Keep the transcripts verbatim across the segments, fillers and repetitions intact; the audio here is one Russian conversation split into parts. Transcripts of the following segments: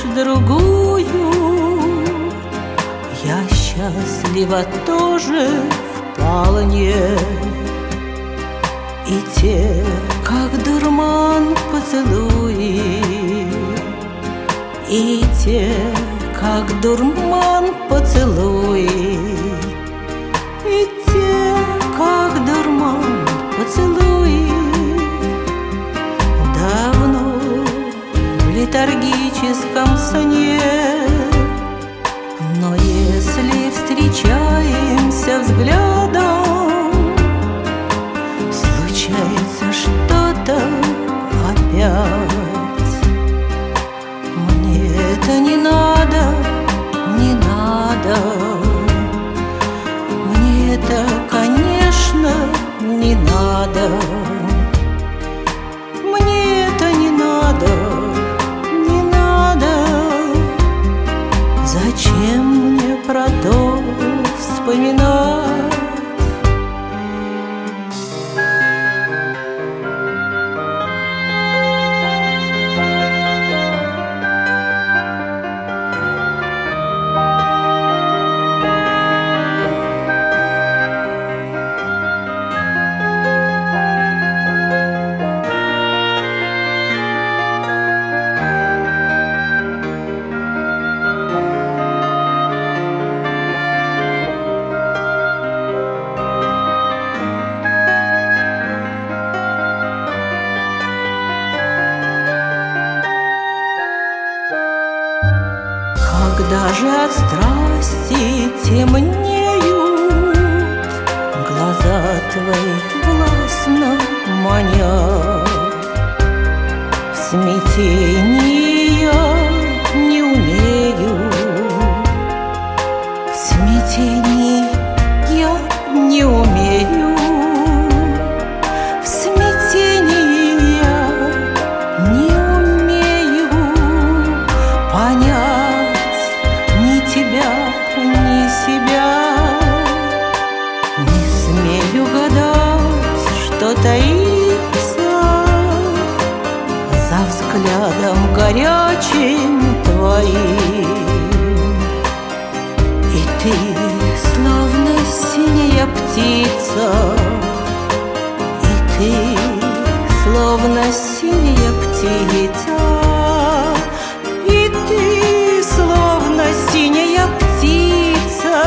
другую. Я счастлива тоже вполне. И те, как дурман поцелуи, и те, как дурман поцелуи, и те, как дурман поцелуи. Давно в летаргическом сне, но если встречаемся взглядом, случается что-то опять. Мне это не надо, не надо. Мне это, конечно, не надо. Мне это не надо, не надо. Зачем мне про то вспоминать? Когда же от страсти темнеют глаза твои властно манят, в смятении я не умею, в смятении я не умею, в смятении я не умею понять тебя, ни себя. Не смею гадать, что таится за взглядом горячим твоим. И ты, словно синяя птица, и ты, словно синяя птица, и ты, словно синяя птица,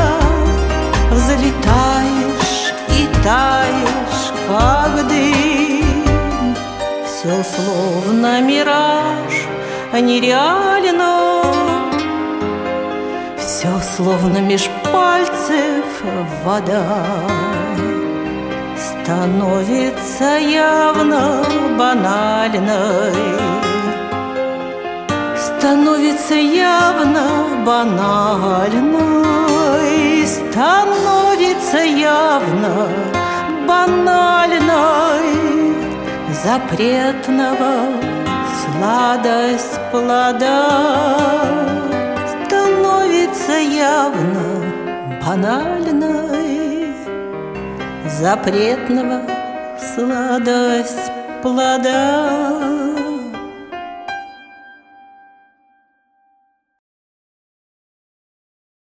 взлетаешь и таешь, как дым. Все словно мираж, нереально. Все словно меж пальцев вода. Становится явно банальной, становится явно банальной, становится явно банальной. Запретного сладость плода становится явно банальной. Запретного сладость плода.